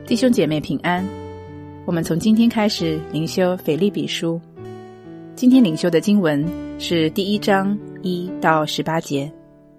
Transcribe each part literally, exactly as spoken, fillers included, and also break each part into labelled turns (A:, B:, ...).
A: 弟兄姐妹平安，我们从今天开始灵修腓立比书。今天灵修的经文是第一章一到十八节。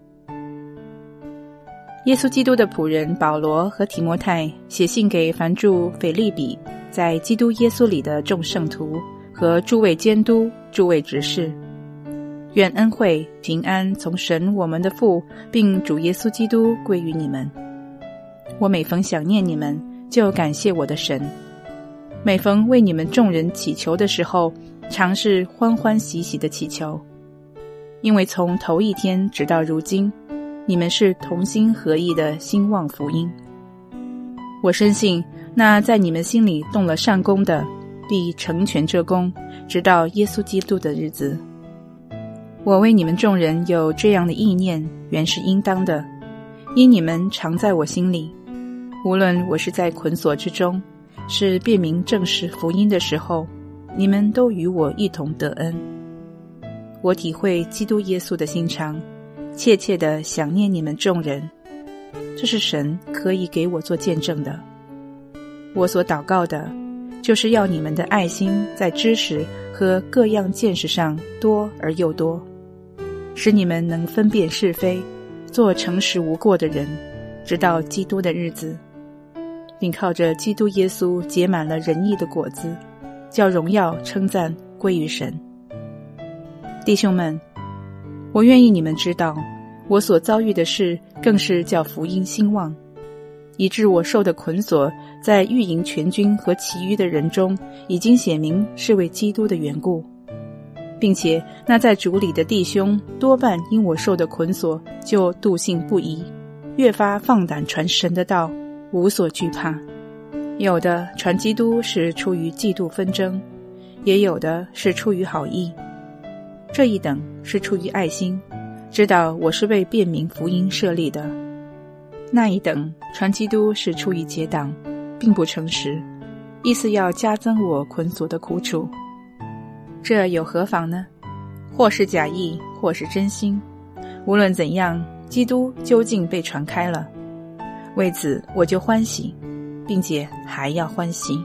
A: 耶稣基督的仆人保罗和提摩太写信给凡住腓立比在基督耶稣里的众圣徒和诸位监督、诸位执事，愿恩惠平安从神我们的父并主耶稣基督归于你们。我每逢想念你们，就感谢我的神，每逢为你们众人祈求的时候，常是欢欢喜喜的祈求，因为从头一天直到如今，你们是同心合意的兴旺福音。我深信那在你们心里动了善功的，必成全这功，直到耶稣基督的日子。我为你们众人有这样的意念，原是应当的，因你们常在我心里，无论我是在捆锁之中，是辨明证实福音的时候，你们都与我一同得恩。我体会基督耶稣的心肠，切切地想念你们众人，这是神可以给我做见证的。我所祷告的，就是要你们的爱心在知识和各样见识上多而又多，使你们能分辨是非，做诚实无过的人，直到基督的日子，并靠着基督耶稣结满了仁义的果子，叫荣耀称赞归于神。弟兄们，我愿意你们知道，我所遭遇的事更是叫福音兴旺，以致我受的捆锁在御营全军和其余的人中已经显明是为基督的缘故，并且那在主里的弟兄多半因我受的捆锁就笃信不疑，越发放胆传神的道，无所惧怕。有的传基督是出于嫉妒纷争，也有的是出于好意，这一等是出于爱心，知道我是为辨明福音设立的；那一等传基督是出于结党，并不诚实，意思要加增我捆锁的苦楚。这有何妨呢？或是假意，或是真心，无论怎样，基督究竟被传开了，为此我就欢喜，并且还要欢喜。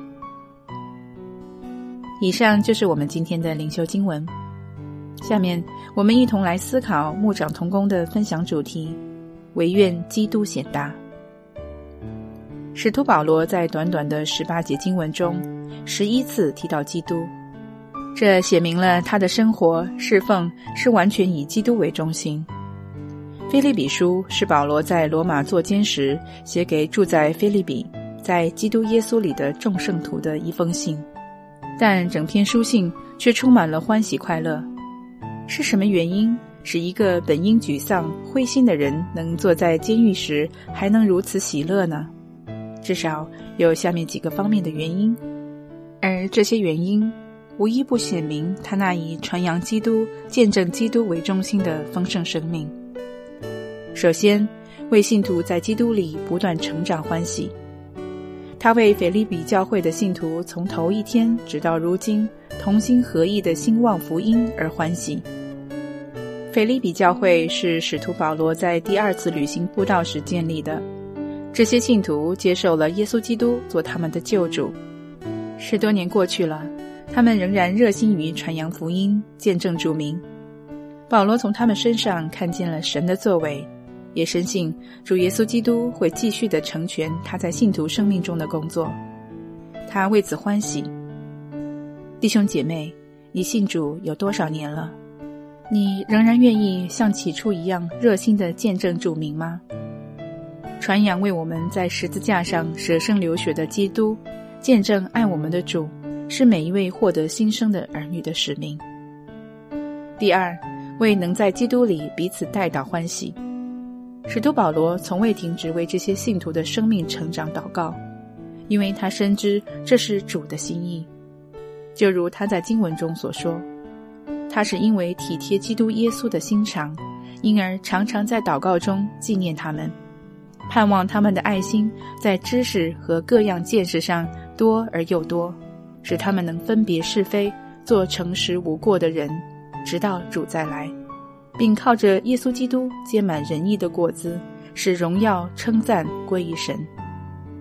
A: 以上就是我们今天的灵修经文。下面我们一同来思考牧长同工的分享主题，惟愿基督显大。使徒保罗在短短的十八节经文中十一次提到基督，这写明了他的生活侍奉是完全以基督为中心。腓立比书是保罗在罗马作监时写给住在腓立比在基督耶稣里的众圣徒的一封信，但整篇书信却充满了欢喜快乐。是什么原因使一个本应沮丧灰心的人能坐在监狱时还能如此喜乐呢？至少有下面几个方面的原因，而这些原因无一不显明他那以传扬基督、见证基督为中心的丰盛生命。首先，为信徒在基督里不断成长欢喜。他为腓立比教会的信徒从头一天直到如今同心合意的兴旺福音而欢喜。腓立比教会是使徒保罗在第二次旅行布道时建立的，这些信徒接受了耶稣基督做他们的救主。十多年过去了，他们仍然热心于传扬福音，见证主名。保罗从他们身上看见了神的作为，也深信主耶稣基督会继续地成全他在信徒生命中的工作，他为此欢喜。弟兄姐妹，你信主有多少年了？你仍然愿意像起初一样热心地见证主名吗？传扬为我们在十字架上舍生流血的基督，见证爱我们的主，是每一位获得新生的儿女的使命。第二，为能在基督里彼此代祷欢喜。使徒保罗从未停止为这些信徒的生命成长祷告，因为他深知这是主的心意。就如他在经文中所说，他是因为体贴基督耶稣的心肠，因而常常在祷告中纪念他们，盼望他们的爱心在知识和各样见识上多而又多，使他们能分别是非，做诚实无过的人，直到主再来，并靠着耶稣基督结满仁义的果子，使荣耀称赞归于神。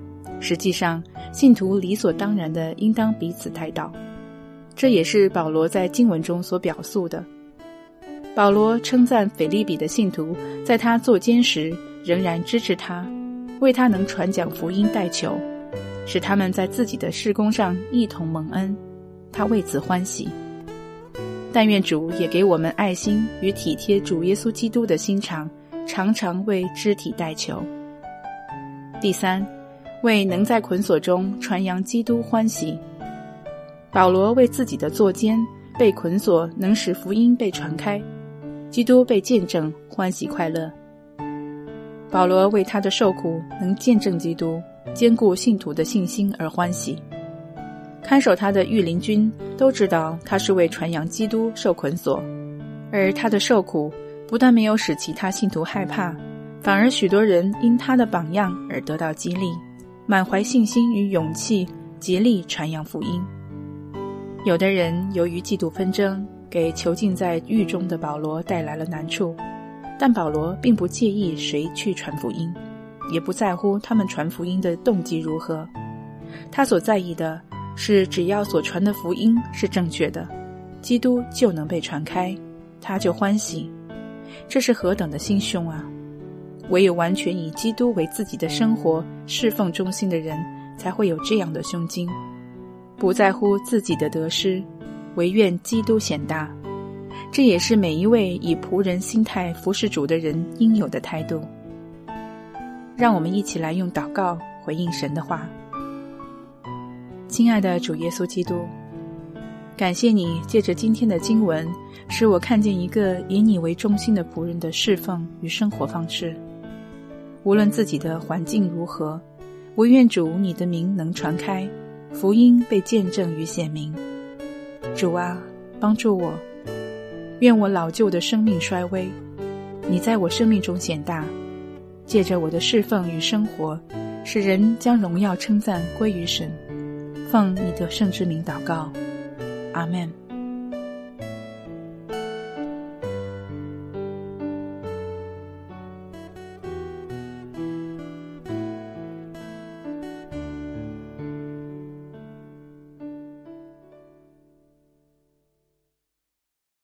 A: 实际上，信徒理所当然的应当彼此代祷。这也是保罗在经文中所表述的。保罗称赞腓立比的信徒，在他作监时仍然支持他，为他能传讲福音代求，使他们在自己的事工上一同蒙恩，他为此欢喜。但愿主也给我们爱心与体贴主耶稣基督的心肠，常常为肢体代求。第三，为能在捆锁中传扬基督欢喜。保罗为自己的作监被捆锁能使福音被传开，基督被见证欢喜快乐。保罗为他的受苦能见证基督，坚固信徒的信心而欢喜。看守他的御林军都知道他是为传扬基督受捆锁，而他的受苦不但没有使其他信徒害怕，反而许多人因他的榜样而得到激励，满怀信心与勇气，竭力传扬福音。有的人由于嫉妒纷争，给囚禁在狱中的保罗带来了难处，但保罗并不介意谁去传福音，也不在乎他们传福音的动机如何。他所在意的是，只要所传的福音是正确的，基督就能被传开，他就欢喜。这是何等的心胸啊！唯有完全以基督为自己的生活侍奉中心的人，才会有这样的胸襟，不在乎自己的得失，唯愿基督显大。这也是每一位以仆人心态服侍主的人应有的态度。让我们一起来用祷告回应神的话。亲爱的主耶稣基督，感谢你借着今天的经文，使我看见一个以你为中心的仆人的侍奉与生活方式。无论自己的环境如何，唯愿主你的名能传开，福音被见证与显明。主啊，帮助我，愿我老旧的生命衰微，你在我生命中显大，借着我的侍奉与生活，使人将荣耀称赞归于神。奉你的圣之名祷告，阿们。